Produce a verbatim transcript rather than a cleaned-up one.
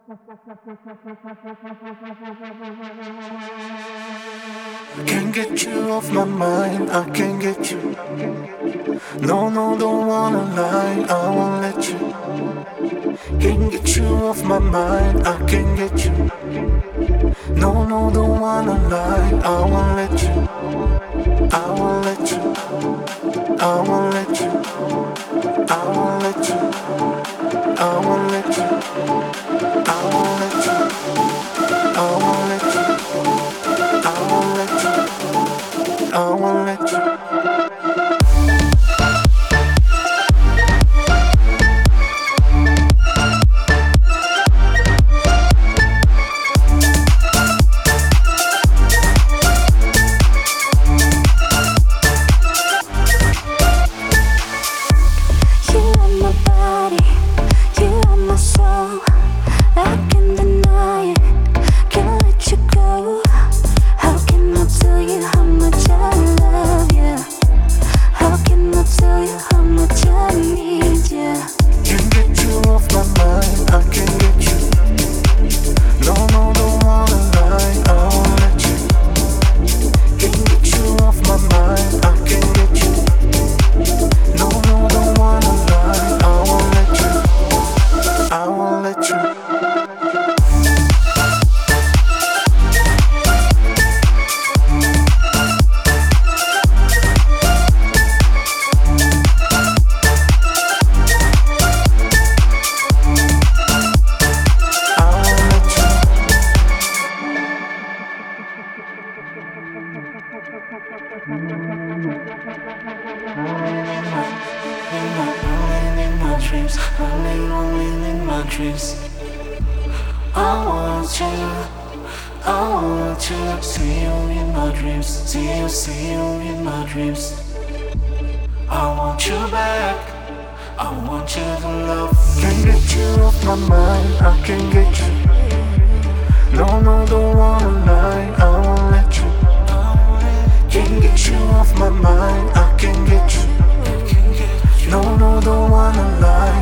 Can't get you off my mind, I can't get you. No, no, don't wanna lie, I won't let you. Can't get you off my mind, I can't get you. No, no, don't wanna lie, I won't let you. I won't let you. I won't let you. I won't let you. I won't let you. I won't let you. I won't let you. I won't let you. I won't let you. No, no, don't wanna lie.